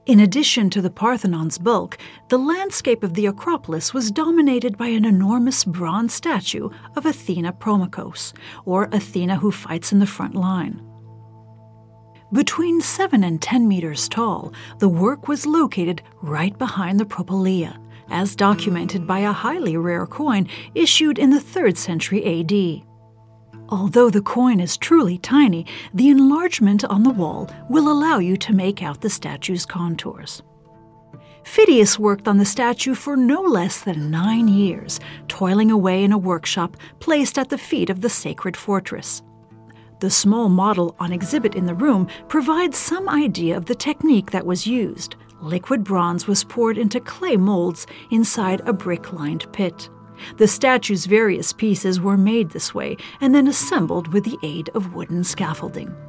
In addition to the Parthenon's bulk, the landscape of the Acropolis was dominated by an enormous bronze statue of Athena Promachos, or Athena who fights in the front line. Between 7 and 10 meters tall, the work was located right behind the Propylaea, as documented by a highly rare coin issued in the 3rd century AD. Although the coin is truly tiny, the enlargement on the wall will allow you to make out the statue's contours. Phidias worked on the statue for no less than 9 years, toiling away in a workshop placed at the feet of the sacred fortress. The small model on exhibit in the room provides some idea of the technique that was used. Liquid bronze was poured into clay molds inside a brick-lined pit. The statue's various pieces were made this way and then assembled with the aid of wooden scaffolding.